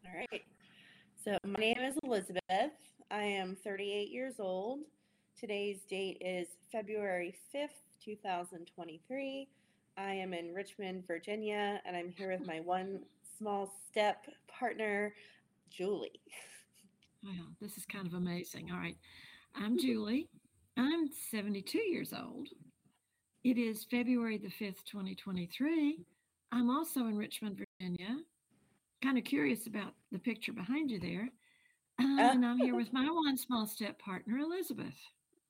All right. So my name is Elizabeth. I am 38 years old. Today's date is February 5th, 2023. I am in Richmond, Virginia, and I'm here with my one small step partner, Julie. Wow, this is kind of amazing. All right. I'm Julie. I'm 72 years old. It is February the 5th, 2023. I'm also in Richmond, Virginia. Kind of curious about the picture behind you there. Uh, And I'm here with my one small step partner, Elizabeth.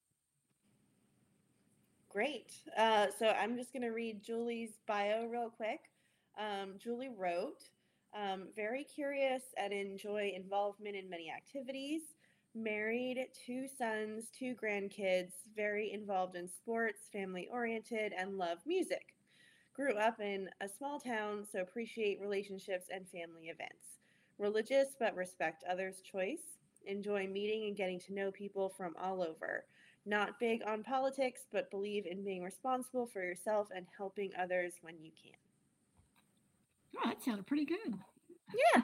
Great. So I'm just going to read Julie's bio real quick. Julie wrote, very curious and enjoy involvement in many activities. Married, two sons, two grandkids, very involved in sports, family oriented, and love music. Grew up in a small town, so appreciate relationships and family events. Religious, but respect others' choice. Enjoy meeting and getting to know people from all over. Not big on politics, but believe in being responsible for yourself and helping others when you can. Oh, that sounded pretty good. Yeah.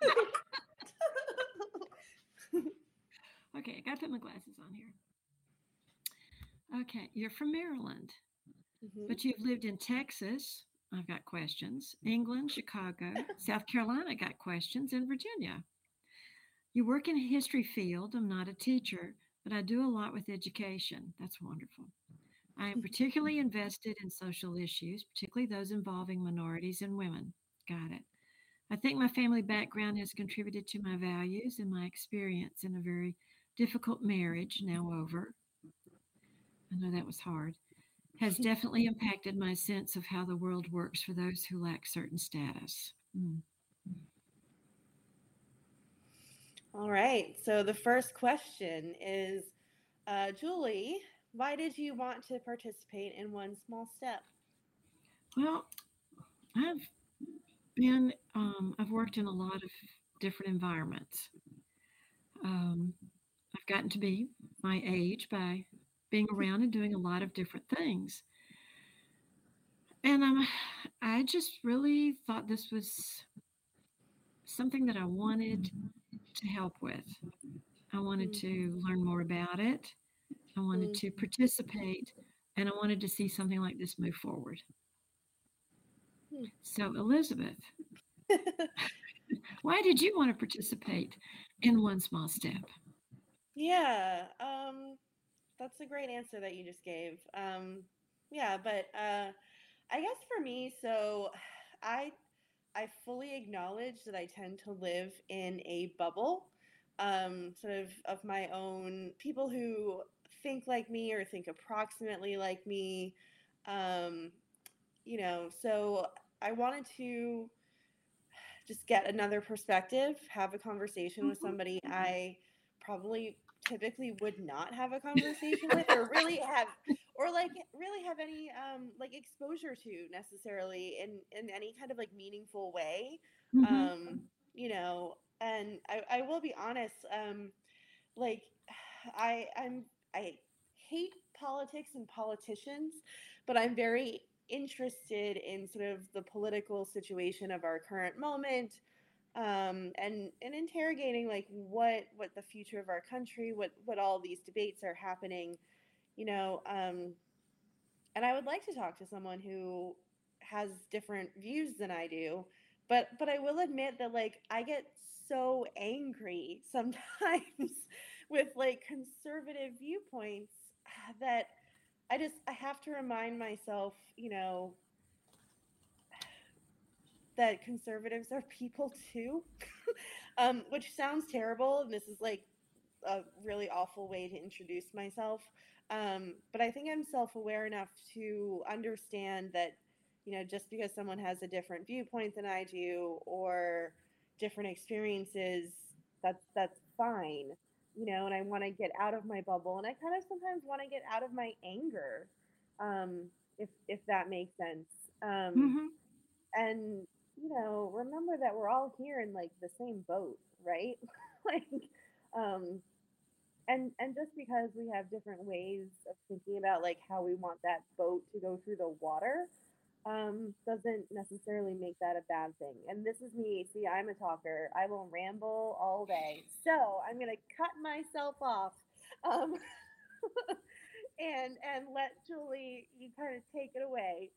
Okay, I got to put my glasses on here. Okay, you're from Maryland, hmm but you've lived in Texas. I've got questions. England, Chicago, South Carolina, got questions, and Virginia. You work in a history field. I'm not a teacher, but I do a lot with education. That's wonderful. I am particularly invested in social issues, particularly those involving minorities and women. Got it. I think my family background has contributed to my values and my experience in a very difficult marriage, now over. I know that was hard. Has definitely impacted my sense of how the world works for those who lack certain status. All right. So the first question is, Julie, why did you want to participate in One Small Step? Well, I've I've worked in a lot of different environments. Um, I've gotten to be my age by being around and doing a lot of different things. And I just really thought this was something that I wanted to help with. I wanted to learn more about it. I wanted to Mm-hmm. participate, and I wanted to see something like this move forward. So, Elizabeth, why did you want to participate in One Small Step? Yeah, that's a great answer that you just gave. Yeah, but I guess for me, so I I fully acknowledge that I tend to live in a bubble, sort of my own people who think like me or think approximately like me. Um, so I wanted to just get another perspective, have a conversation with Mhm. somebody I probably typically would not have a conversation with or like really have any like exposure to necessarily in any kind of like meaningful way. Mhm. And I will be honest, like I hate politics and politicians, but I'm very interested in sort of the political situation of our current moment, and interrogating like what the future of our country, what all these debates are happening, you know. And I would like to talk to someone who has different views than I do. But I will admit that like I get so angry sometimes with like conservative viewpoints that I have to remind myself, that conservatives are people too. Which sounds terrible, and this is like a really awful way to introduce myself. But I think I'm self aware enough to understand that, just because someone has a different viewpoint than I do or different experiences, that's fine. And I want to get out of my bubble, and I kind of sometimes want to get out of my anger, if that makes sense. Mhm. And remember that we're all here in like the same boat, right? like um and just because we have different ways of thinking about like how we want that boat to go through the water, doesn't necessarily make that a bad thing. And this is me. See, I'm a talker. I will ramble all day. So I'm gonna cut myself off, um, and let Julie you kind of take it away.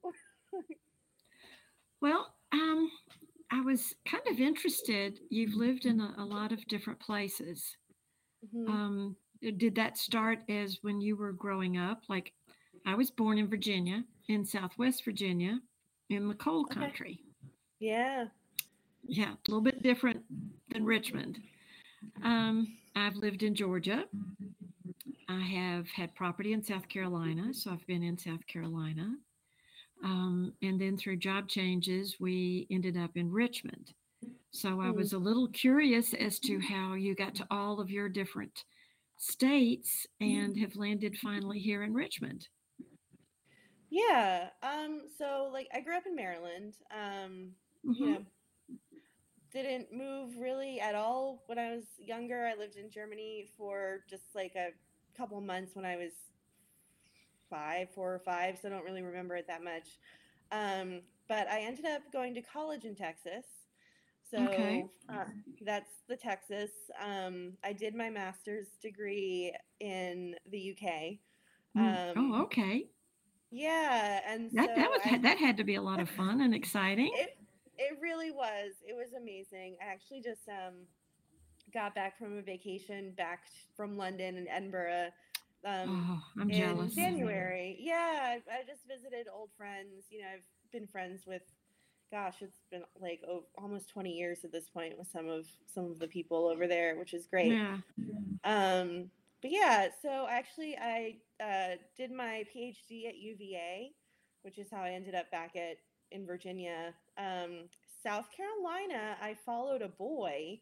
Well, I was kind of interested. You've lived in a lot of different places. Hmm. Did that start as when you were growing up? Like, I was born in Virginia, in Southwest Virginia, in the coal Okay. country. Yeah. Yeah, a little bit different than Richmond. I've lived in Georgia. I have had property in South Carolina, so I've been in South Carolina. And then through job changes, we ended up in Richmond. So I Hmm. was a little curious as to how you got to all of your different states and have landed finally here in Richmond. Yeah. So like I grew up in Maryland. You Hmm. know, didn't move really at all when I was younger. I lived in Germany for just like a couple months when I was 4 or 5, so I don't really remember it that much. But I ended up going to college in Texas. Okay. So that's the Texas. I did my master's degree in the UK. Oh, Um, okay. yeah, and That so was that had to be a lot of fun and exciting. it it really was. It was amazing. I actually just got back from a vacation back from London and Edinburgh um, Oh, I'm in jealous. January. Yeah, I just visited old friends. I've been friends with, gosh, it's been like almost 20 years at this point with some of the people over there, which is great. Yeah. Um, but yeah, so actually I did my PhD at UVA, which is how I ended up back at in Virginia. South Carolina, I followed a boy.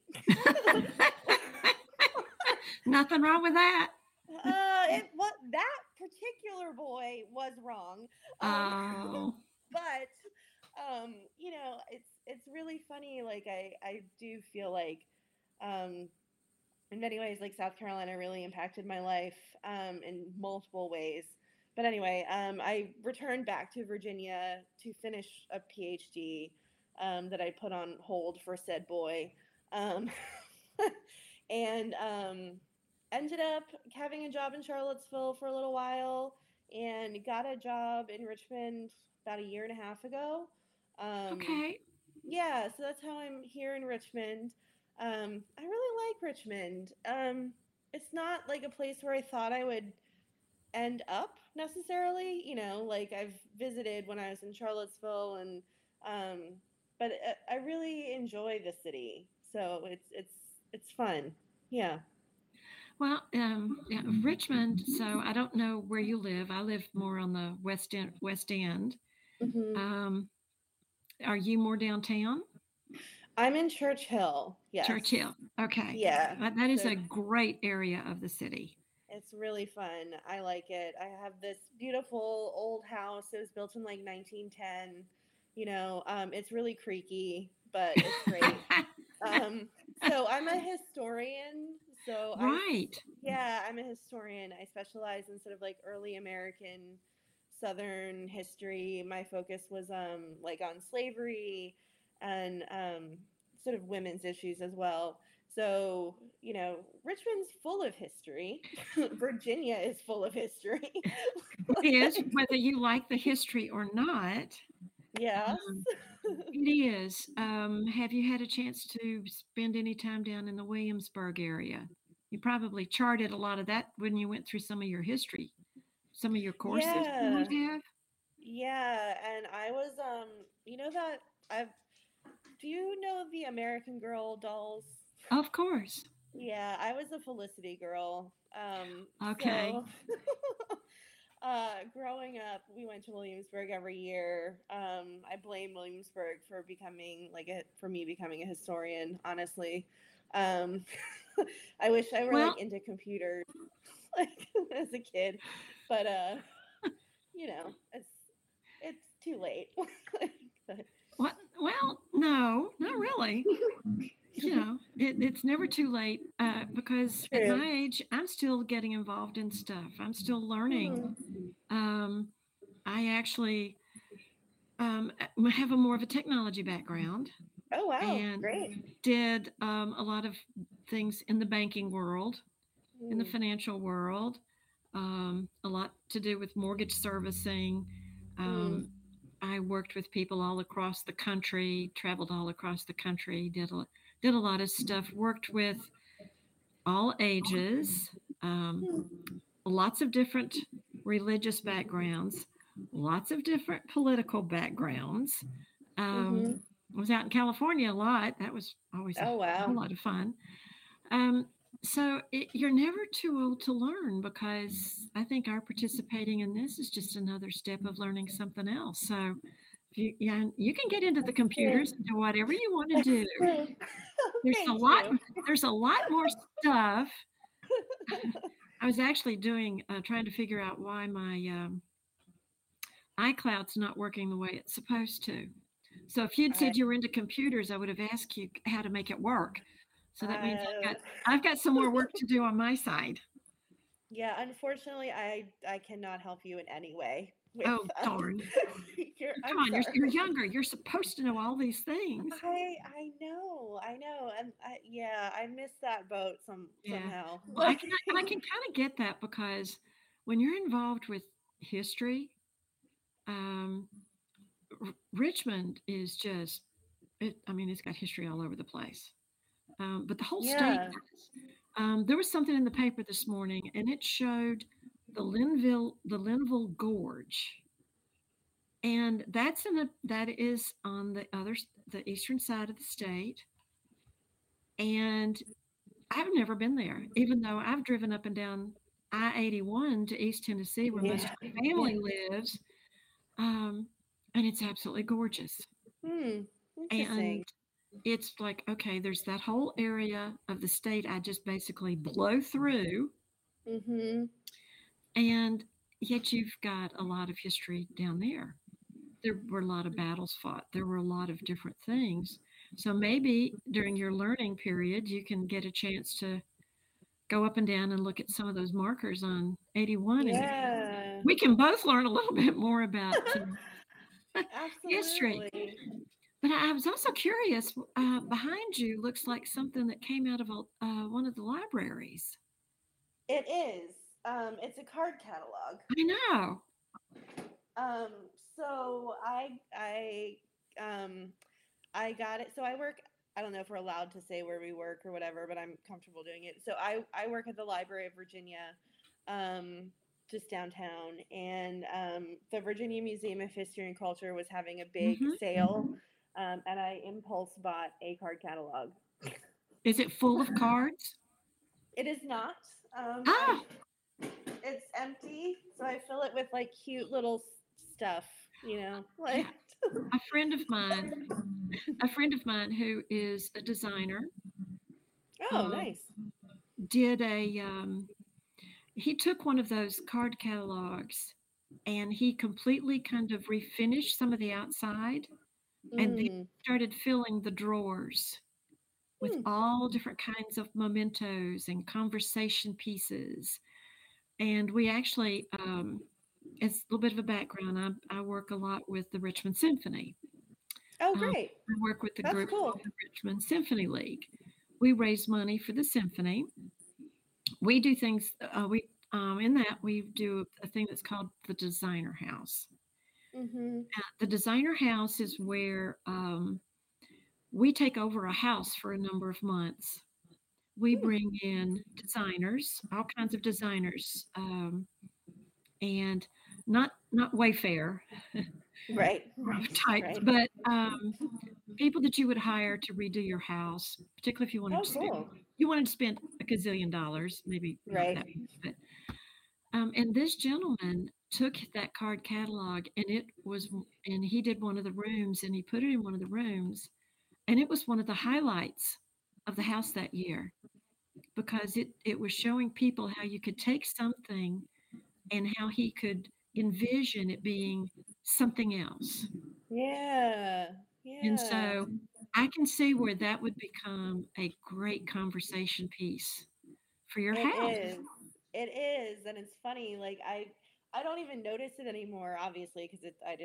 Nothing wrong with that. What that particular boy was wrong, um, Oh, but it's really funny. Like I do feel like, um, in many ways, like South Carolina really impacted my life in multiple ways. But anyway, I returned back to Virginia to finish a PhD that I put on hold for said boy. Um, and ended up having a job in Charlottesville for a little while and got a job in Richmond about a year and a half ago. Um, okay. yeah, so that's how I'm here in Richmond. I really like Richmond. It's not like a place where I thought I would end up necessarily. Like I've visited when I was in Charlottesville, and um, but I really enjoy the city, so it's fun. Yeah. Well, yeah, Richmond. So I don't know where you live. I live more on the west end. West end. Hmm. Um, are you more downtown? I'm in Church Hill. Yes. Churchill. Okay. Yeah. That is So a great area of the city. it's really fun. I like it. I have this beautiful old house. It was built in like 1910. It's really creaky, but it's great. Um, so I'm a historian. So Right. yeah, I'm a historian. I specialize in sort of like early American Southern history. My focus was like on slavery and sort of women's issues as well. So, Richmond's full of history. Virginia is full of history. It is, whether you like the history or not. Yes. Um, it is. Have you had a chance to spend any time down in the Williamsburg area? You probably charted a lot of that when you went through some of your history, some of your courses you Yeah. might have. Yeah, and I was that I've do you know the American Girl dolls? Of course. Yeah, I was a Felicity girl. Okay. So growing up, we went to Williamsburg every year. I blame Williamsburg for me becoming a historian, honestly. Um, I wish I were like Well, into computers like as a kid, but it's too late. But, what? Well, no, not really. It's never too late because at true. my age, I'm still getting involved in stuff. I'm still learning. Hmm. Um, I actually I have a more of a technology background Oh, wow. and Great. did a lot of things in the banking world, in the Mm, financial world, a lot to do with mortgage servicing. mm, Um, I worked with people all across the country, traveled all across the country, did a lot of stuff, worked with all ages, um, mm, lots of different religious backgrounds, lots of different political backgrounds. Um, mm-hmm. I was out in California a lot. That was always a Oh, whole wow. lot of fun. Um, you're never too old to learn because I think our participating in this is just another step of learning something else. So if you, yeah, you can get into the That's great. computers and do whatever you want to do. There's a Thank lot. you. There's a lot more stuff. I was actually doing trying to figure out why my iCloud's not working the way it's supposed to. So if you'd I, said you were into computers, I would have asked you how to make it work. So that means uh, I've got some more work to do on my side. yeah, unfortunately, I cannot help you in any way with Oh darn! Come I'm on, you're sorry. younger. You're supposed to know all these things. I know, and yeah, I missed that boat Yeah. somehow. Well, Like, I can kind of get that because when you're involved with history, um, Richmond is just it. I mean, it's got history all over the place. But the whole state yeah. does. There was something in the paper this morning, and it showed the Linville Gorge, and that is on the eastern side of the state. And I've never been there, even though I've driven up and down I-81 to East Tennessee, where most Yeah. of my Yeah. family lives, um, and it's absolutely gorgeous. Hmm. And Interesting. it's like, okay, there's that whole area of the state I just basically blow through, Mm-hmm. and yet you've got a lot of history down there. There were a lot of battles fought. There were a lot of different things. So maybe during your learning period, you can get a chance to go up and down and look at some of those markers on 81, and Yeah. we can both learn a little bit more about history. Absolutely. But I was also curious. Behind you looks like something that came out of one of the libraries. It is. It's a card catalog. I know. Um, so um I got it. So I work. I don't know if we're allowed to say where we work or whatever, but I'm comfortable doing it. So I work at the Library of Virginia, um, just downtown, and the Virginia Museum of History and Culture was having a big Hmm. sale, and I impulse bought a card catalog. Is it full of cards? It is not. I Ah, It's empty, so I fill it with like cute little stuff, like. yeah. A friend of mine, a friend of mine who is a designer, Oh, um, nice. did a he took one of those card catalogs and he completely kind of refinished some of the outside and then Mm. started filling the drawers with Hmm. all different kinds of mementos and conversation pieces. And we actually, as a little bit of a background, I work a lot with the Richmond Symphony. Oh, Um, great. I work with the That's group cool. called the Richmond Symphony League. We raise money for the symphony. We do things. We In that we do a thing that's called the Designer House. Mm-hmm. The Designer House is where we take over a house for a number of months. We Hmm. bring in designers, all kinds of designers, and not Wayfair Right, right, types, right. but people that you would hire to redo your house, particularly if Oh, cool. you wanted to spend a gazillion dollars, maybe not Right. that much, but and this gentleman took that card catalog and he did one of the rooms and he put it in one of the rooms, and it was one of the highlights of the house that year because it was showing people how you could take something and how he could envision it being something else. Yeah. And Yeah. so I can see where that would become a great conversation piece for your It house. is. It is, and it's funny. Like I don't even notice it anymore, obviously, because I just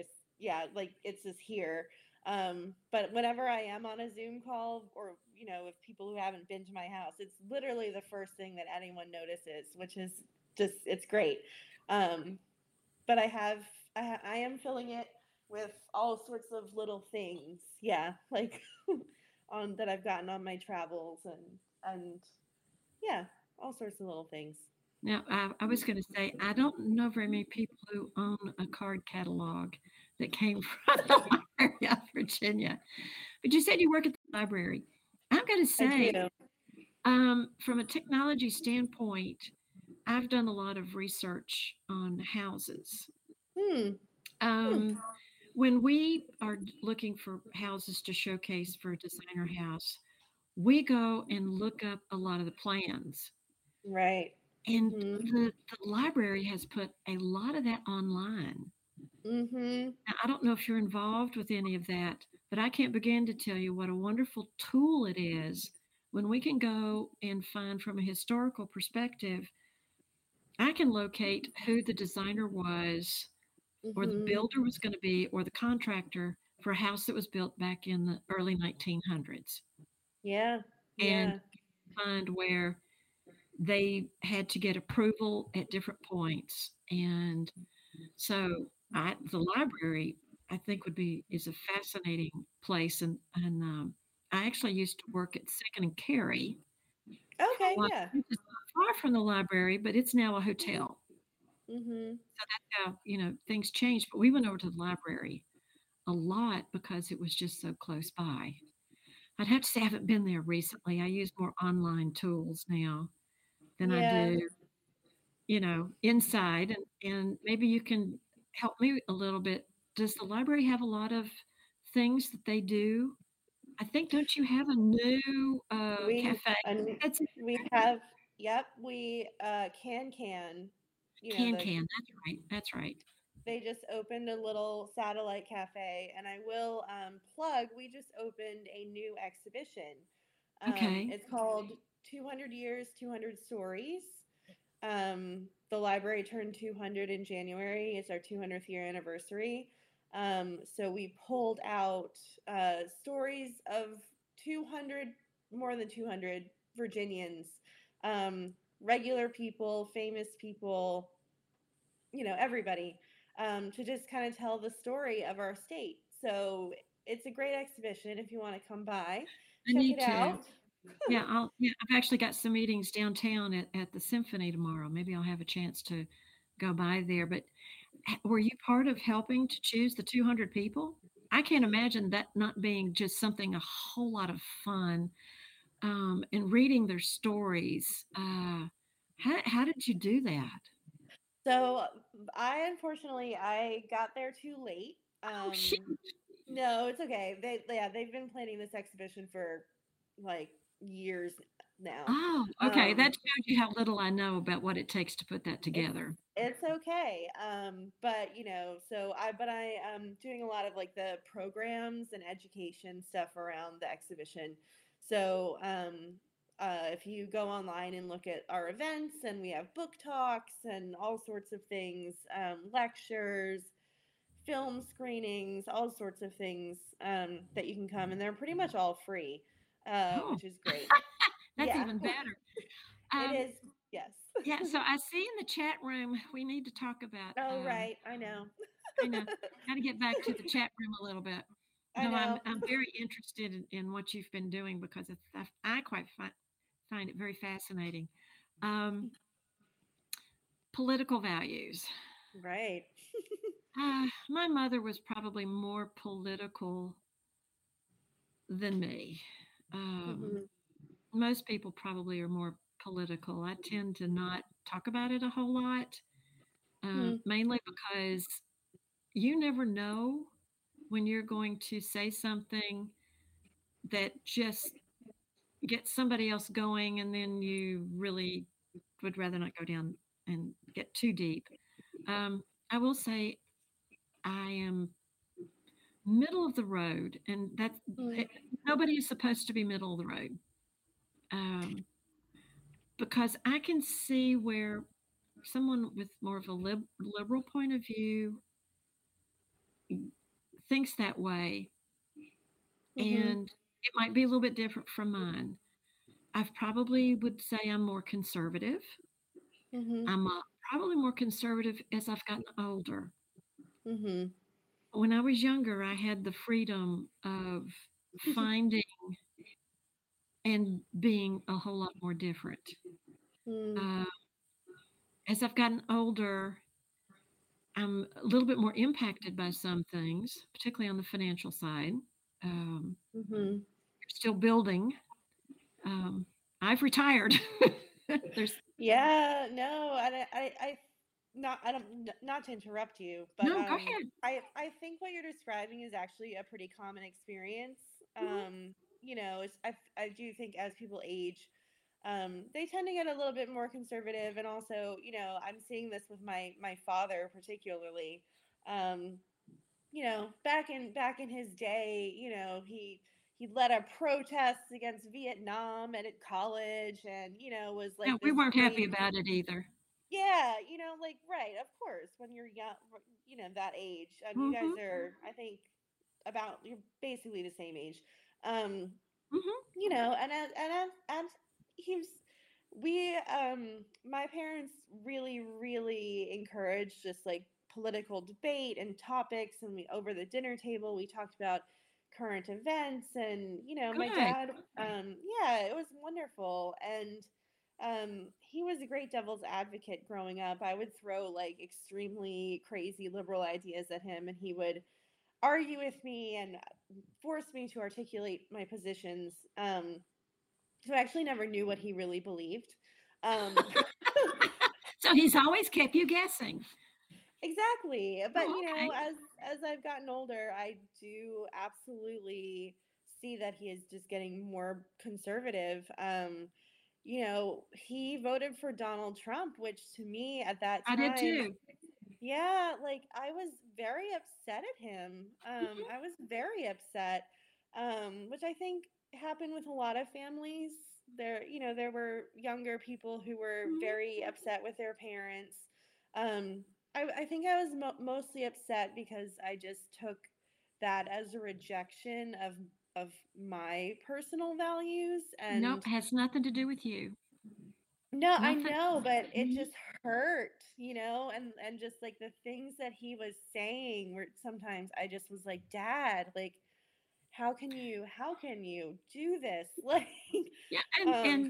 yeah, like it's just here. But whenever I am on a Zoom call, or with people who haven't been to my house, it's literally the first thing that anyone notices, which is just it's great. Um, but I am filling it with all sorts of little things. Yeah, like on that I've gotten on my travels, and yeah, all sorts of little things. Now, I was going to say, I don't know very many people who own a card catalog that came from the Library of Virginia. But you said you work at the library. I'm going to I say, do. from a technology standpoint, I've done a lot of research on houses. Hmm. Hmm. Um, when we are looking for houses to showcase for a designer house, we go and look up a lot of the plans. Right. And Mhm. the library has put a lot of that online. Mhm. Now, I don't know if you're involved with any of that, but I can't begin to tell you what a wonderful tool it is when we can go and find from a historical perspective. I can locate who the designer was, or the Mhm. builder was going to be, or the contractor for a house that was built back in the early 1900s, Yeah. and Yeah. find where they had to get approval at different points. And so the library, I think, would be is a fascinating place. And I actually used to work at Second and Carey for a Okay. while, Yeah. which is not far from the library, but it's now a hotel. Mhm. So that's how things changed. But we went over to the library a lot because it was just so close by. I'd have to say I haven't been there recently. I use more online tools now than I Yeah. do, inside. And maybe you can help me a little bit. Does the library have a lot of things that they do? I think, don't you have a new We cafe and that's we have. Yep. We can. The Can. That's right. That's right. they just opened a little satellite cafe, and I will plug. We just opened a new exhibition. Okay. It's called 200 Years, 200 Stories. The library turned 200 in January. It's our 200th year anniversary. So we pulled out stories of 200, more than 200 Virginians, um, regular people, famous people, everybody, to just kind of tell the story of our state. So it's a great exhibition. If you want to come by, I check need it to. out. Yeah, I've actually got some meetings downtown at the symphony tomorrow. Maybe I'll have a chance to go by there. But were you part of helping to choose the 200 people? I can't imagine that not being just something a whole lot of fun, and reading their stories. How did you do that? So I unfortunately I got there too late. Oh, shoot. No, it's okay. They've been planning this exhibition for like years now. Oh, okay. Um, That shows you how little I know about what it takes to put that it's together. it's okay. But I am doing a lot of like the programs and education stuff around the exhibition. So if you go online and look at our events, and we have book talks and all sorts of things, lectures, film screenings, all sorts of things, that you can come, and they're pretty much all free, Oh, which is great. that's Yeah, even better. it Um, is. Yes. yeah, so I see in the chat room we need to talk about. Oh, right. I know. I know, got to get back to the chat room a little bit. I No, I'm know. I'm very interested in what you've been doing because I quite find it very fascinating. Um, Political values. Right. My mother was probably more political than me. Um, Hmm. Most people probably are more political. I tend to not talk about it a whole lot, Hmm. mainly because you never know when you're going to say something that just gets somebody else going, and then you really would rather not go down and get too deep. Um, I will say I am middle of the road, and Hmm. it, nobody is supposed to be middle of the road, um, because I can see where someone with more of a liberal point of view thinks that way, Mhm. and it might be a little bit different from mine. I probably would say I'm more conservative. Mhm. I'm probably more conservative as I've gotten older. Mhm. When I was younger, I had the freedom of finding and being a whole lot more different. Mm. Uh, as I've gotten older, I'm a little bit more impacted by some things, particularly on the financial side. Um, Mhm. still building. Um, I've retired. There's Yeah, no, and I don't, not to interrupt you, but no, go ahead. I think what you're describing is actually a pretty common experience. Mhm. I do think as people age, they tend to get a little bit more conservative, and also, I'm seeing this with my father particularly. Um, back in his day, he led a protest against Vietnam and at college, and was Yeah, like we this weren't happy great. about it either. Yeah, like, right, of course, when you're young, that age. You guys Mhm, are, I think, you're basically the same age. Um, mhm. and he was we my parents really, really encouraged just like political debate and topics, and we over the dinner table we talked about current events, and my Good. dad, yeah, it was wonderful. And he was a great devil's advocate growing up. I would throw like extremely crazy liberal ideas at him, and he would argue with me and force me to articulate my positions. So I actually never knew what he really believed. Um, So he's always kept you guessing. exactly, but Oh, okay. as I've gotten older, I do absolutely see that he is just getting more conservative. He voted for Donald Trump, which to me at that I did time, too. yeah, like I was very upset at him. Mhm, I was very upset, which I think happened with a lot of families. There were younger people who were mhm. very upset with their parents. Um, I think I was mostly upset because I just took that as a rejection of my personal values. Nope, And has nothing to do with you. no, I Nothing. know, but it Mhm. just hurt, and just like the things that he was saying were sometimes I just was like, Dad, like, how can you do this? Like, Yeah, um,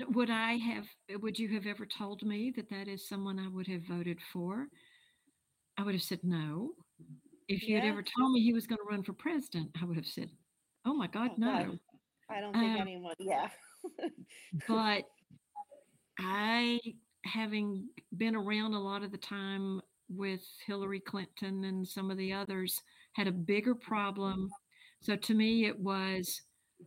would you have ever told me that that is someone I would have voted for? I would have said no. If you had yeah. ever told me he was gonna run for president, I would have said, "Oh my god, Oh God, no." I don't think Um, anyone. Yeah. but I, having been around a lot of the time with Hillary Clinton and some of the others, had a bigger problem. So to me, it was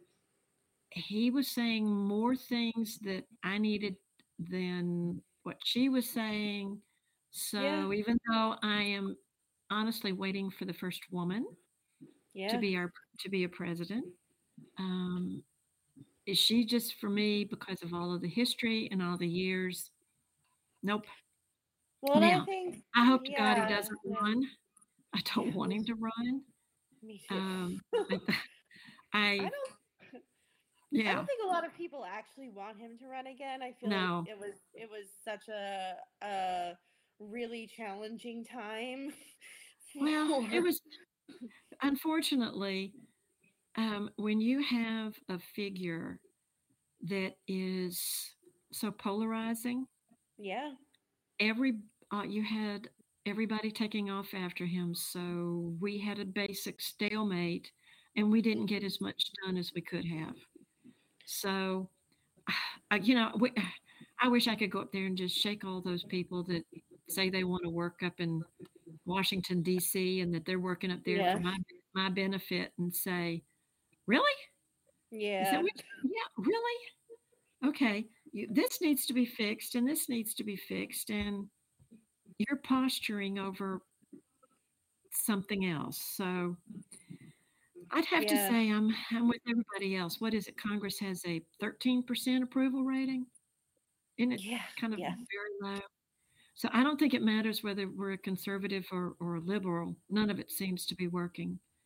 he was saying more things that I needed than what she was saying. Yeah. So even though I am honestly waiting for the first woman to Yeah. be our to be a president, um, is she just for me because of all of the history and all the years? Nope. Well, and I Now, think, I hope to God he yeah, doesn't yeah, run. I yeah, don't want him to run. me too. Um, I, I I don't. I yeah, don't think a lot of people actually want him to run again. I feel like no. it was such a really challenging time Well, it for. was unfortunately when you have a figure that is so polarizing, Yeah. every you had everybody taking off after him, so we had a basic stalemate, and we didn't get Mhm. as much done as we could have. So, I wish I could go up there and just shake all those people that say they want to work up in Washington D.C. and that they're working up there for Yeah. my benefit and say, "Really? Is that Yeah. what? Yeah, really? Okay, this needs to be fixed, and this needs to be fixed, and you're posturing over something else." So I'd have to Yeah. say I'm with everybody else. What is it? Congress has a 13% approval rating. Isn't it Yeah. kind of Yeah. very low? So I don't think it matters whether we're a conservative or a liberal. None of it seems to be working.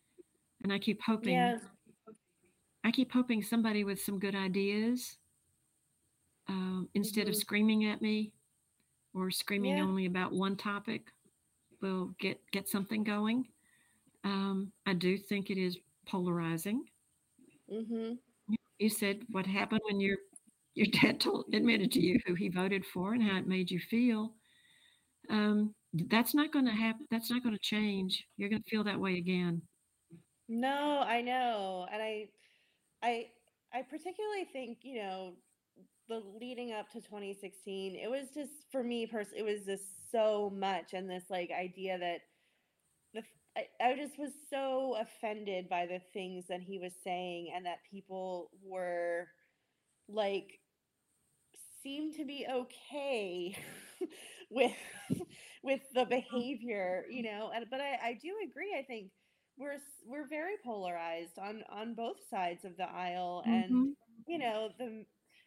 and Yeah. I keep hoping somebody with some good ideas, instead of Hmm. screaming at me or screaming Yeah. only about one topic, will get something going. I do think it is polarizing. Hmm. You said what happened when your dad admitted to you who he voted for and how it made you feel. That's not going to happen. That's not going to change. You're going to feel that way again. No, I know. And I I particularly think, the leading up to 2016, it was just for me personally, it was just so much, and this like idea that I just was so offended by the things that he was saying, and that people were like seemed to be okay with with the behavior, and but I do agree. I think we're very polarized on both sides of the aisle, and Mhm. the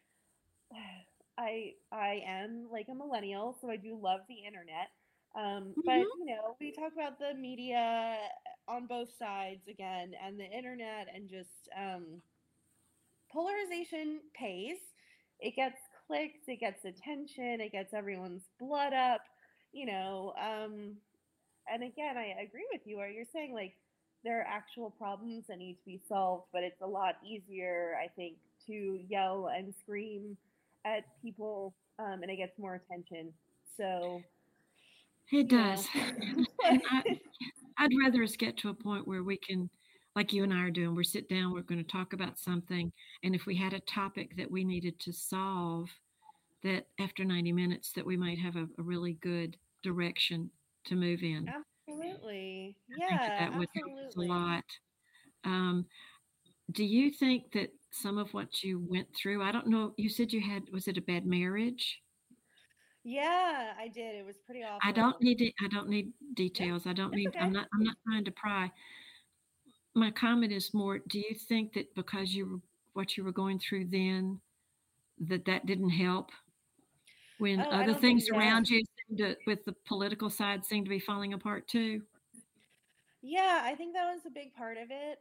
I am like a millennial, so I do love the internet. But Mhm. we talk about the media on both sides again, and the internet, and just polarization pays. It gets clicks, it gets attention, it gets everyone's blood up, you know. And again, I agree with you where you're saying like there are actual problems that need to be solved, but it's a lot easier, I think, to yell and scream at people, and it gets more attention. So, It you know, does. And I'd rather us get to a point where we can, like you and I are doing, we're sit down, we're going to talk about something, and if we had a topic that we needed to solve, that after 90 minutes that we might have a really good direction to move in. absolutely. I think that Yeah, that would help us a absolutely. lot. Um, do you think that some of what you went through, I don't know, you said you had, was it a bad marriage? Yeah, I did. It was pretty awful. I don't need No, details. I don't it's need, okay. I'm not trying to pry. My comment is more, do you think that because what you were going through then, that didn't help when Oh, I other don't think, things yeah. around you with the political side seem to be falling apart too? Yeah, I think that was a big part of it.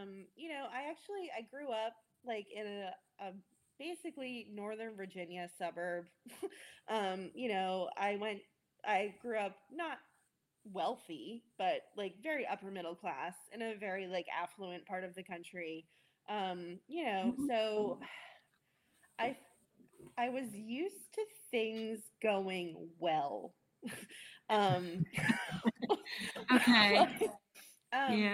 I grew up like in a basically Northern Virginia suburb. I grew up not wealthy, but like very upper middle class in a very like affluent part of the country. Mhm. So I I was used to things going well. um, Okay. like, um, Yeah.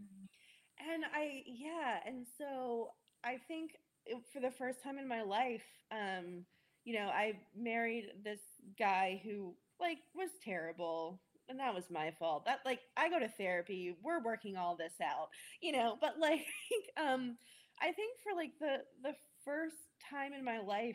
and so I think for the first time in my life, I married this guy who like was terrible, and that was my fault. That like I go to therapy, we're working all this out, but like, I think for like the first time in my life,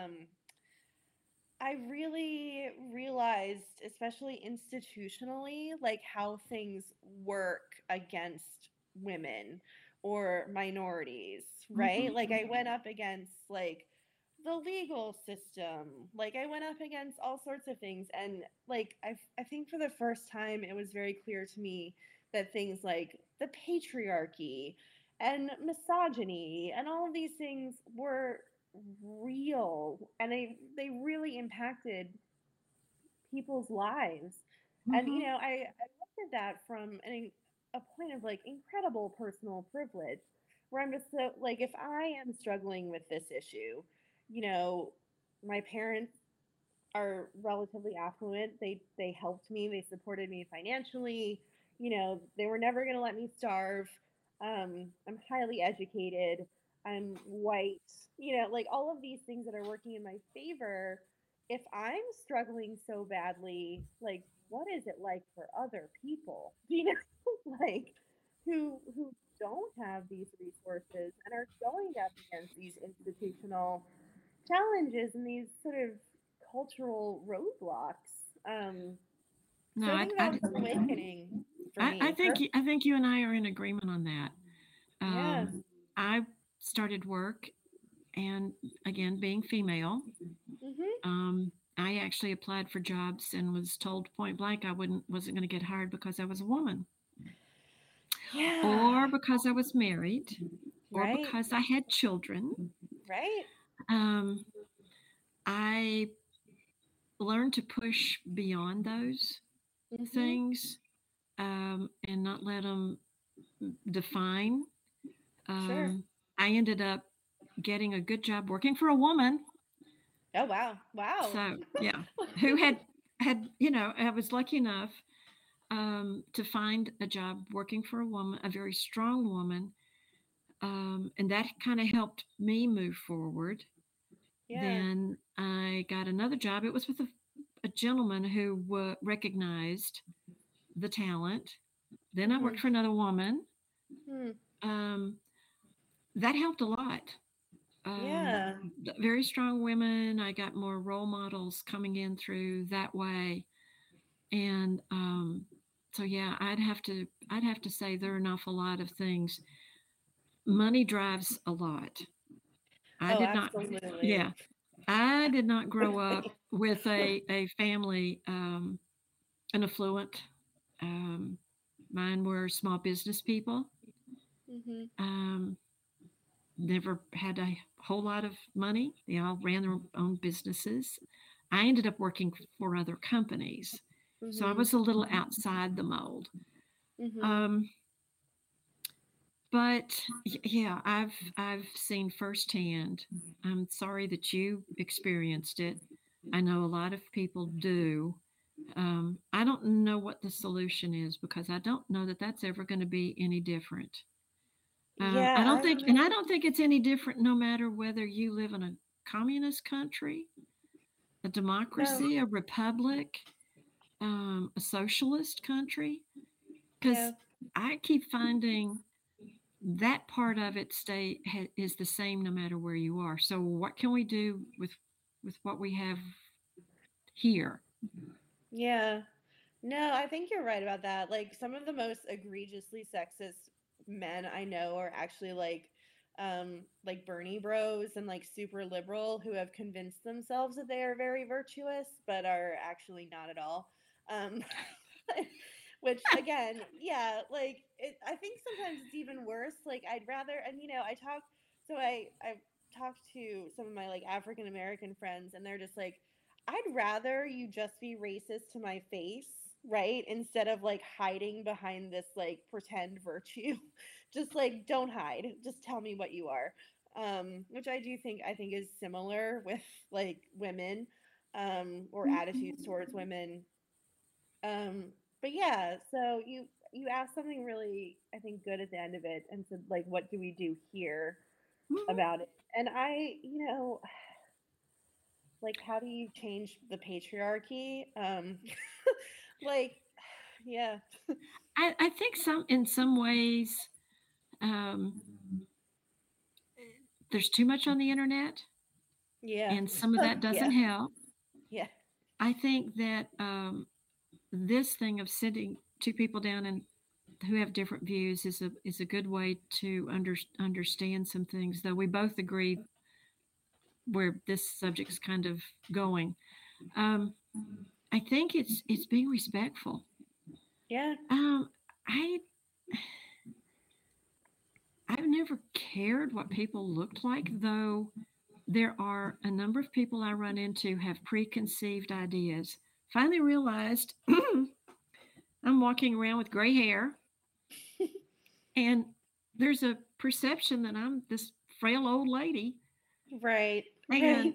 I really realized, especially institutionally, like how things work against women or minorities, right? Mhm. Like I went up against like the legal system, like I went up against all sorts of things, and like I think for the first time it was very clear to me that things like the patriarchy and misogyny and all of these things were real, and they really impacted people's lives. And Mhm. I looked at that from a point of like incredible personal privilege, where I'm just so like, if I am struggling with this issue, you know my parents are relatively affluent. They helped me, they supported me financially. They were never going to let me starve. I'm highly educated, I'm white, like all of these things that are working in my favor. If I'm struggling so badly, like what is it like for other people, like who don't have these resources and are going up against these institutional challenges and these sort of cultural roadblocks. No, So I think that was an awakening for I me. think I think you and I are in agreement on that. Yeah. I started work, and again, being female, Mhm. I actually applied for jobs and was told point blank I wasn't going to get hired because I was a woman. Yeah. or because I was married, or Right. because I had children. Right. Um, I learned to push beyond those Mhm. things, and not let them define. Sure. Um, I ended up getting a good job working for a woman. Oh, wow. Wow. So yeah, who had I was lucky enough to find a job working for a woman, a very strong woman, and that kind of helped me move forward. Yeah. Then I got another job. It was with a gentleman who recognized the talent. Then I worked Mhm. for another woman. Hmm. Um, that helped a lot. Yeah. Very strong women. I got more role models coming in through that way, and so yeah, I'd have to say there are an awful lot of things. Money drives a lot. I Oh, did not, absolutely. yeah, I did not grow up with a family, an affluent. Um, Mine were small business people. Mhm. Um, Never had a whole lot of money. They all ran their own businesses. I ended up working for other companies, so I Mhm. was a little outside the mold. Mhm. Um, but yeah, I've seen firsthand. I'm sorry that you experienced it. I know a lot of people do. I don't know what the solution is because I don't know that that's ever going to be any different. I Yeah, don't I think, and I mean, don't think it's any different no matter whether you live in a communist country, a no. democracy, a republic, a socialist country, Yeah. because I keep finding that part of it is the same no matter where you are. So what can we do with what we have here? Yeah. No, I think you're right about that. Like some of the most egregiously sexist men I know are actually like Bernie bros and like super liberal who have convinced themselves that they are very virtuous but are actually not at all. Um which again, yeah, like I think sometimes it's even worse. Like I'd rather, and I've talked to some of my like African American friends and they're just like, I'd rather you just be racist to my face, right? Instead of like hiding behind this like pretend virtue. Just like don't hide. Just tell me what you are. Which I think is similar with like women, or attitudes towards women. Um, but yeah, so you asked something really I think good at the end of it and said like what do we do here Mhm. about it? And like how do you change the patriarchy? Like yeah. I think in some ways, um, there's too much on the internet, Yeah. and some of that doesn't Yeah. help. Yeah. I think that this thing of sitting two people down and who have different views is a good way to understand some things. Though we both agree where this subject's kind of going. Um, I think it's being respectful. Yeah. Um, I I've never cared what people looked like, though there are a number of people I run into have preconceived ideas. Finally realized I'm walking around with gray hair, and there's a perception that I'm this frail old lady, Right. and Right.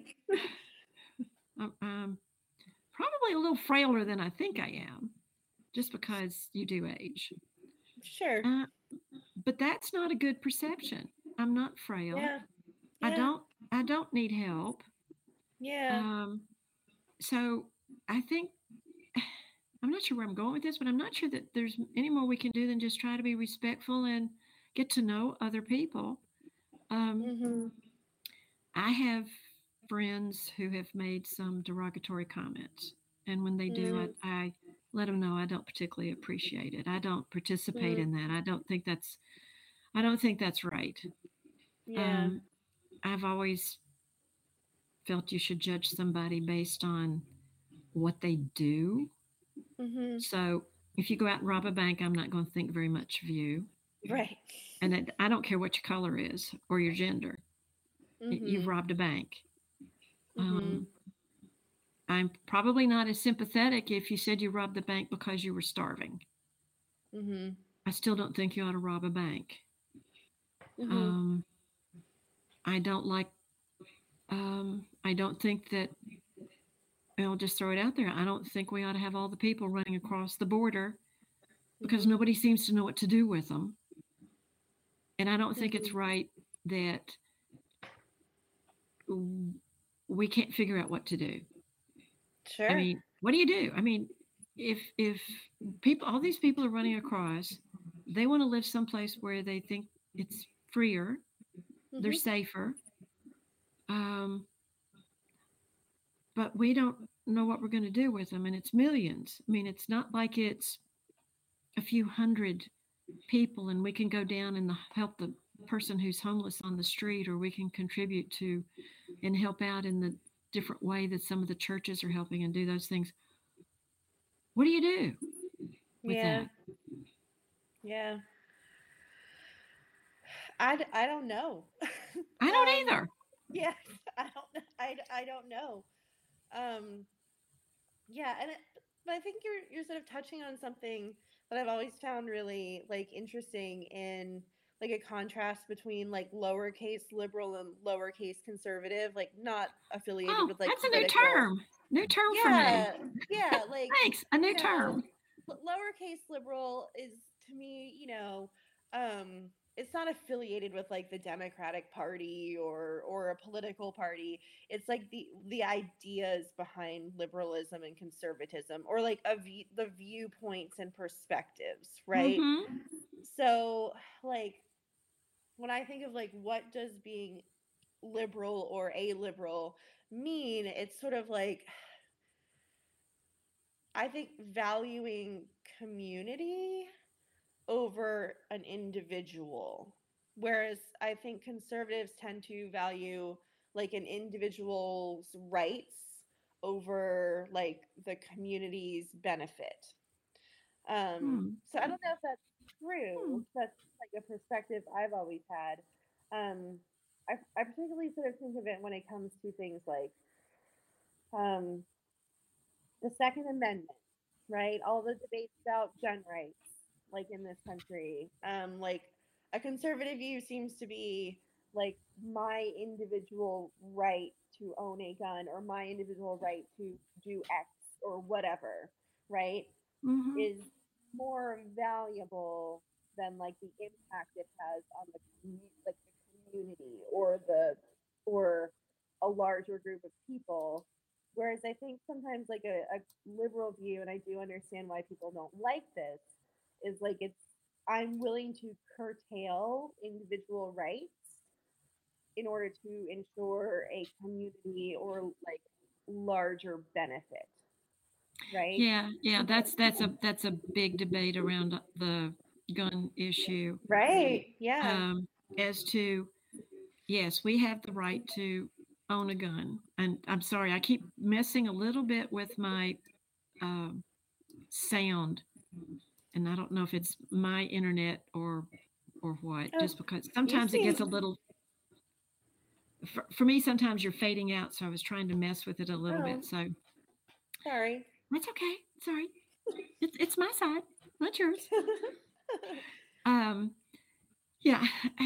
I'm probably a little frailer than I think I am, just because you do age. Sure. Uh, but that's not a good perception. I'm not frail. Yeah. I Yeah. don't. I don't need help. Yeah. Um, so I think I'm not sure where I'm going with this, but I'm not sure that there's any more we can do than just try to be respectful and get to know other people. Um, Mhm. I have friends who have made some derogatory comments, and when they do, Mm. I let them know I don't particularly appreciate it. I don't participate Mm. in that. I don't think that's right. Yeah. Um, I've always felt you should judge somebody based on what they do. Mhm. So if you go out and rob a bank, I'm not going to think very much of you. Right. And I don't care what your color is or your gender. You've Mhm. robbed a bank. Mhm. Um, I'm probably not as sympathetic if you said you robbed the bank because you were starving. Mhm. I still don't think you ought to rob a bank. Mhm. Um, I don't like. I don't think that. I'll just throw it out there. I don't think we ought to have all the people running across the border because Mhm. nobody seems to know what to do with them. And I don't think it's Mhm. right that we can't figure out what to do. I Sure. mean, what do you do? I mean, if people, all these people are running across, they want to live someplace where they think it's freer, they're Mhm. safer, um, but we don't know what we're going to do with them, and it's millions. I mean, it's not like it's a few hundred people, and we can go down and help the person who's homeless on the street, or we can contribute to and help out in the different way that some of the churches are helping and do those things. What do you do with Yeah. that? Yeah. I don't know. I don't um either. yeah, I don't know. Um yeah, but I think you're sort of touching on something that I've always found really like interesting in like a contrast between like lowercase liberal and lowercase conservative, like not affiliated Oh, with like that's a new political. term. New term for me. Yeah, yeah, like, Thanks. A new you know, term. lowercase liberal is to me, it's not affiliated with like the Democratic Party or a political party. It's like the ideas behind liberalism and conservatism, or like the viewpoints and perspectives, right? Mm-hmm. So, like, when I think of like what does being liberal or a liberal mean, it's sort of like I think valuing community over an individual. Whereas I think conservatives tend to value like an individual's rights over like the community's benefit. Hmm. So I don't know if that's Hmm. true. That's like a perspective I've always had. I particularly sort of think of it when it comes to things like um, the Second Amendment, right? All the debates about gun rights, like in this country. Like a conservative view seems to be like my individual right to own a gun or my individual right to do X or whatever, right? Mm-hmm. Is more valuable than like the impact it has on the like the community or a larger group of people. Whereas I think sometimes like a liberal view, and I do understand why people don't like this, is like it's I'm willing to curtail individual rights in order to ensure a community or like larger benefit, right? Yeah, yeah. That's a big debate around the gun issue. Right. Yeah. Um, as to yes, we have the right to own a gun. And I'm sorry, I keep messing a little bit with my um, sound, and I don't know if it's my internet or what. Oh, Just because you sometimes it seem. gets a little. For me, sometimes you're fading out, so I was trying to mess with it a little Oh, bit. So sorry. that's okay. Sorry, it's my side, not yours. Um, yeah,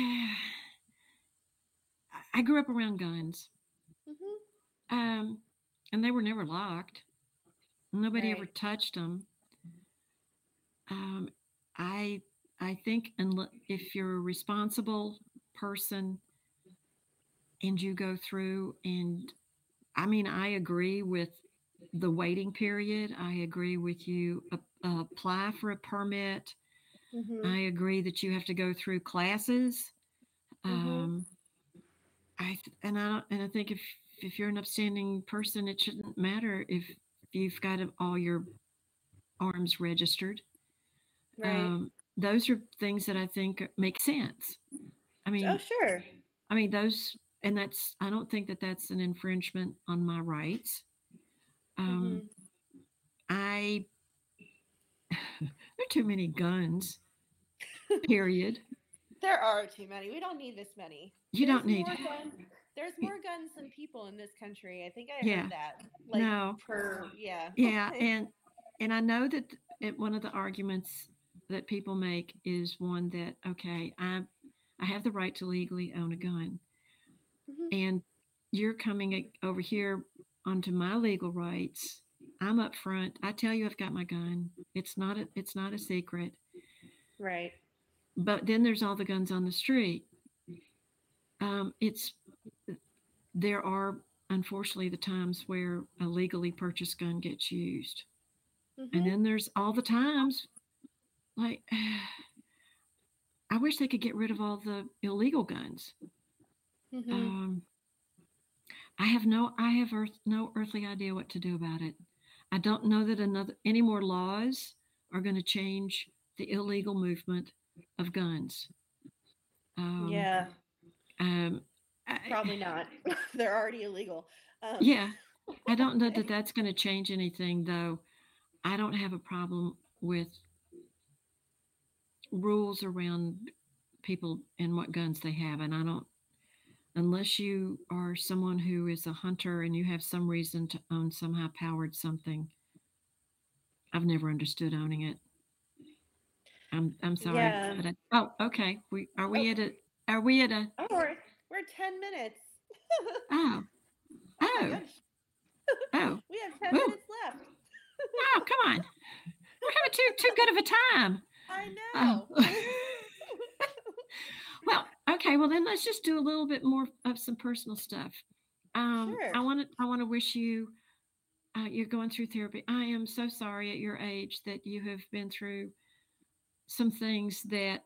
I grew up around guns, Hmm. um, and they were never locked. Nobody ever Right. touched them. Um, I I think if you're a responsible person and you go through and I mean I agree with the waiting period. I agree with you. Apply for a permit. Hmm. I agree that you have to go through classes. Hmm. Um, and I think if you're an upstanding person, it shouldn't matter if you've got all your arms registered. Right. Those are things that I think make sense. I Oh, mean, sure. those, and that's, I don't think that that's an infringement on my rights. Um, Hmm. I, there are too many guns. period. There are too many. We don't need this many. You don't need, There's more guns than people in this country. I think I heard yeah, that. Like no, per yeah. yeah, and I know that one of the arguments that people make is one that okay, I have the right to legally own a gun, Mhm. and you're coming over here onto my legal rights. I'm up front. I tell you, I've got my gun. It's not a secret. Right. But then there's all the guns on the street. It's there are unfortunately the times where a legally purchased gun gets used, and Mhm. then there's all the times like I wish they could get rid of all the illegal guns. Mhm. Um, I have no earthly idea what to do about it. I don't know that any more laws are going to change the illegal movement of guns. Um, Yeah. um, I, Probably not. They're already illegal. Um. yeah, I don't know that that's going to change anything, though. I don't have a problem with rules around people and what guns they have, and I don't unless you are someone who is a hunter and you have some reason to own some high powered something. I've never understood owning it. I'm sorry, Yeah. but oh, okay. Oh. are we at a Oh, we're 10 minutes. oh Oh my oh gosh. oh We have 10 minutes oh left. oh come on. We're having too good of a time. I Oh. know. Well, okay. Well, then let's just do a little bit more of some personal stuff. Sure. I want to wish you you're going through therapy. I am so sorry at your age that you have been through some things that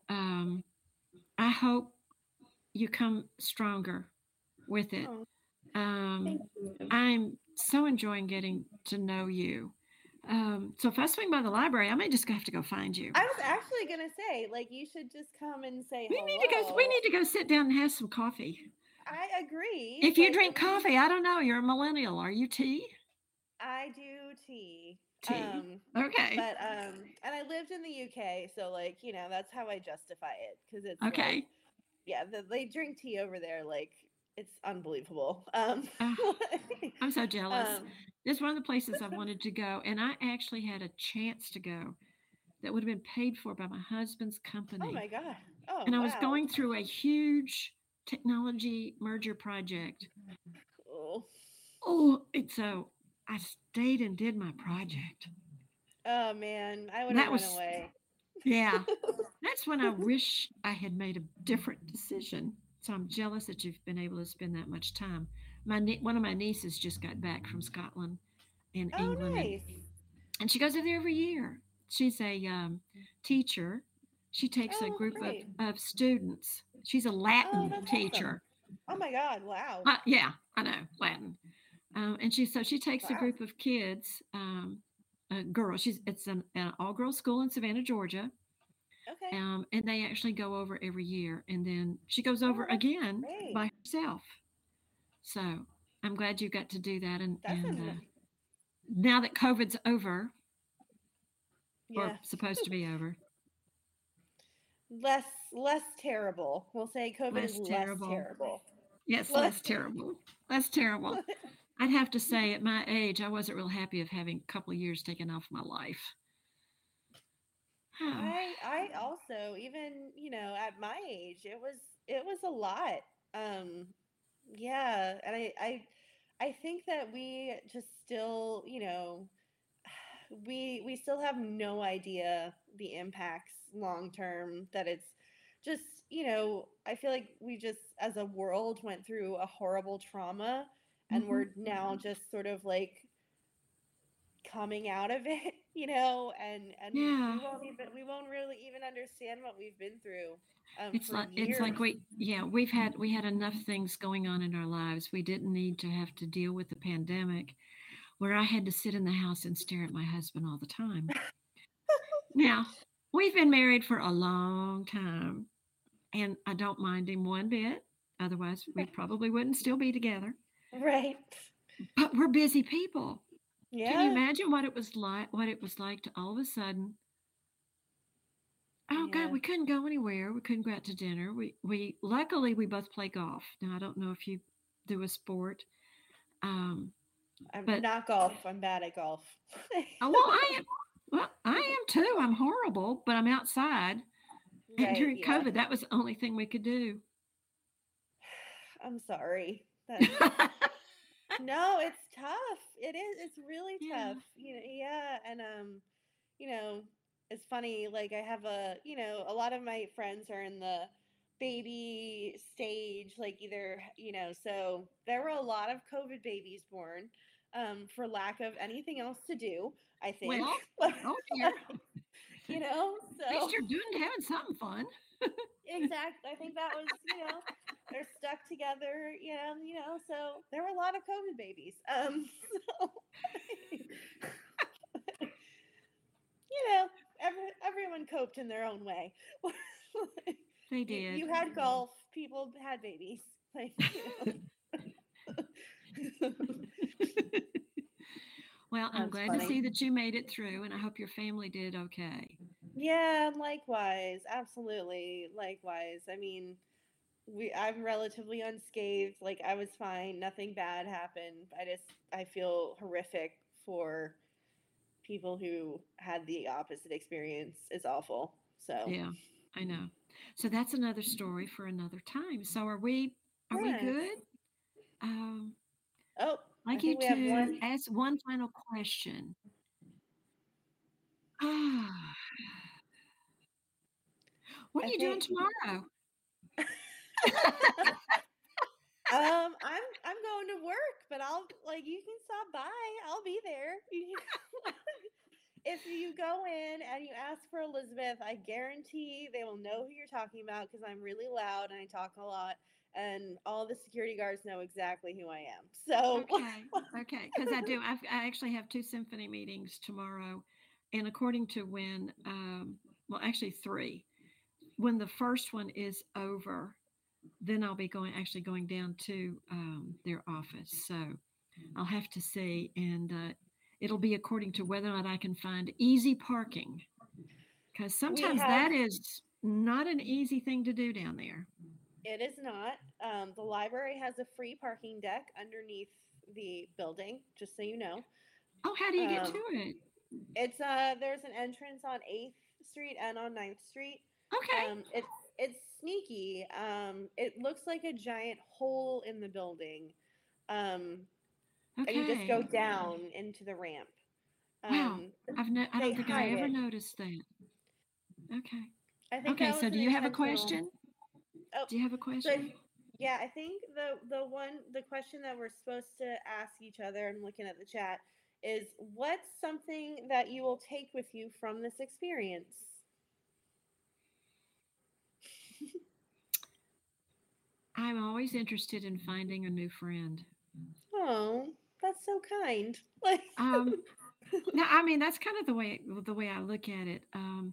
I hope you come stronger with it. Oh, Um, thank you. I'm so enjoying getting to know you. So if I swing by the library, I may just have to go find you. I was actually gonna say, like, you should just come and say We hello. need to go sit down and have some coffee. I agree. If you Like, drink coffee, I don't know. You're a millennial. Are you tea? I do tea. Tea. Okay. And I lived in the UK, so like, that's how I justify it because it's like, Okay. yeah, they drink tea over there, like it's unbelievable. Uh, I'm so jealous. um, It's one of the places I wanted to go, and I actually had a chance to go that would have been paid for by my husband's oh company. my god. Oh And I was wow. going through a huge technology merger project. Oh, Oh, and so I stayed and did my project. oh man, I would have That run was, away. yeah, that's when I wish I had made a different decision. So I'm jealous that you've been able to spend that much time. One of my nieces just got back from Scotland and Oh England, nice. and she goes over there every year. She's a teacher. She takes a Oh group great. of students. She's a Oh, Latin that's awesome. teacher. Oh my god. Wow. Yeah, I know Latin. And she takes a Wow. group of kids, girls. It's an all girls school in Savannah, Georgia, Okay. and they actually go over every year, and then she goes over Oh, that's again great. by herself. So I'm glad you got to do that, That's and a now that COVID's over or yeah. supposed to be over, less less terrible. We'll say COVID is less less terrible. terrible. Yes, Less. less terrible. Less terrible. I'd have to say, at my age, I wasn't real happy of having a couple of years taken off my life. Oh, I also, even at my age, it was a lot. Um, yeah, and I think that we just still, we still have no idea the impacts long term that it's just, I feel like we just as a world went through a horrible trauma and hmm we're now just sort of like coming out of it, and yeah. we won't really even understand what we've been through for It's years. like we had enough things going on in our lives. We didn't need to have to deal with the pandemic where I had to sit in the house and stare at my husband all the time. Now, we've been married for a long time, and I don't mind him one bit. Otherwise, we probably wouldn't still be together. Right. But we're busy people. Can you Yeah. imagine what it was like to all of a sudden Oh God, Yeah, we couldn't go anywhere. We couldn't go out to dinner. We luckily we both play golf. Now I don't know if you do a sport, um, I'm but not golf. I'm bad at golf. well I am. Well, I am too. I'm horrible, but I'm outside. And Right, during yeah. COVID, that was the only thing we could do. I'm sorry. That's no, it's tough. It is. It's really tough. Yeah. Yeah, and you know, it's funny. Like I have a lot of my friends are in the baby stage. Like either, so there were a lot of COVID babies born, for lack of anything else to do. I think. Well, oh dear. Like, At least so you're doing having something fun. exactly. I think that was, they're stuck together, so there were a lot of COVID babies. So, you know, everyone coped in their own way. They you did. had golf, people had babies. Like, Well, I'm That's glad to funny. see that you made it through, and I hope your family did okay. Yeah, likewise. Absolutely. Likewise. I mean, I'm relatively unscathed. Like I was fine. Nothing bad happened. I feel horrific for people who had the opposite experience. It's awful. So, Yeah, I know. So that's another story for another time. So are we yes. good? Um, Oh, I'd I like you think we have to one. ask one final question. Ah, what are I you doing think tomorrow? I'm going to work, but I'll like you can stop by. I'll be there. If you go in and you ask for Elizabeth, I guarantee they will know who you're talking about because I'm really loud and I talk a lot, and all the security guards know exactly who I am. So, Okay, okay, because I actually have two symphony meetings tomorrow, and according to when, well, actually three. When the first one is over, then I'll be going down to their office. So I'll have to see, and it'll be according to whether or not I can find easy parking, because we sometimes have that is not an easy thing to do down there. it is not. The library has a free parking deck underneath the building, just so you know. Oh, how do you get to Um, it? it's there's an entrance on 8th Street and on 9th Street. Okay, It's sneaky. It looks like a giant hole in the building. Um, and you just okay. go down into the ramp. Wow, Um, I they don't think I hide ever it. noticed that. Okay, I think okay. that So was do an you have a intentional. question? Oh, Do you have a so question? yeah, I think the question that we're supposed to ask each other, and looking at the chat, is what's something that you will take with you from this experience? I'm always interested in finding a new friend. Oh, that's so kind. Like, Um, no, I mean that's kind of the way I look at it.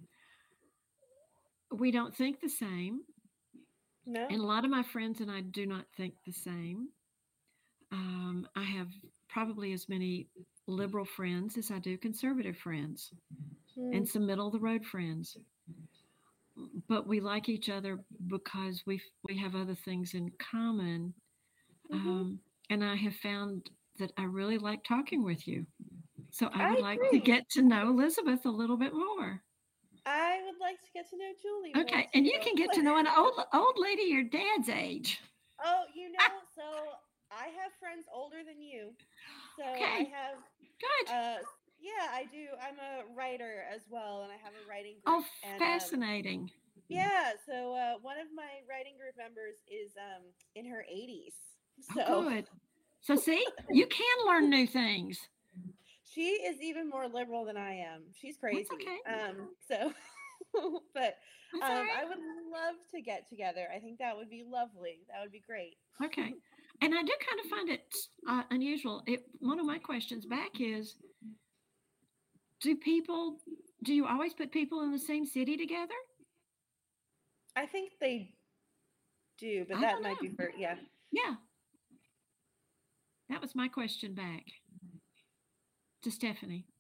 We don't think the same, no. and a lot of my friends and I do not think the same. I have probably as many liberal friends as I do conservative friends, Hmm. and some middle of the road friends. But we like each other because we have other things in common. Mm-hmm. And I have found that I really like talking with you. So I would I like to agree. get to know Elizabeth a little bit more. I would like to get to know Julie more Okay, and you too. can get to know an old lady your dad's age. Oh, so I have friends older than you. So I Okay, have, good. yeah, I do. I'm a writer as well, and I have a writing Oh, group. And fascinating. yeah, so one of my writing group members is in her 80s. Oh, So good. So see, you can learn new things. she is even more liberal than I am. She's That's crazy. okay. So, but That's all I right. would love to get together. I think that would be lovely. That would be great. Okay. And I do kind of find it unusual. One of my questions back is, do people, do you always put people in the same city together? I think they do, but I that don't might be know. for, yeah. Yeah, that was my question back to Stephanie.